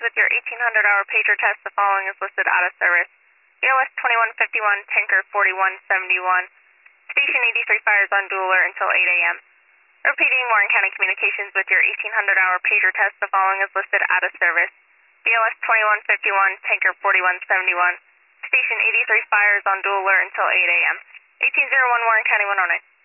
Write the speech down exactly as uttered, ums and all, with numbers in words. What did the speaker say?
with your eighteen hundred hour pager test. The following is listed out of service. B L S twenty-one fifty-one, tanker forty-one seventy-one. Station eighty-three fires on Dueler until eight A M Repeating, Warren County Communications with your eighteen hundred hour pager test. The following is listed out of service. B L S twenty-one fifty-one, tanker forty-one seventy-one. Station eighty-three fires on Dueler until eight A M eighteen oh one Warren County one oh nine.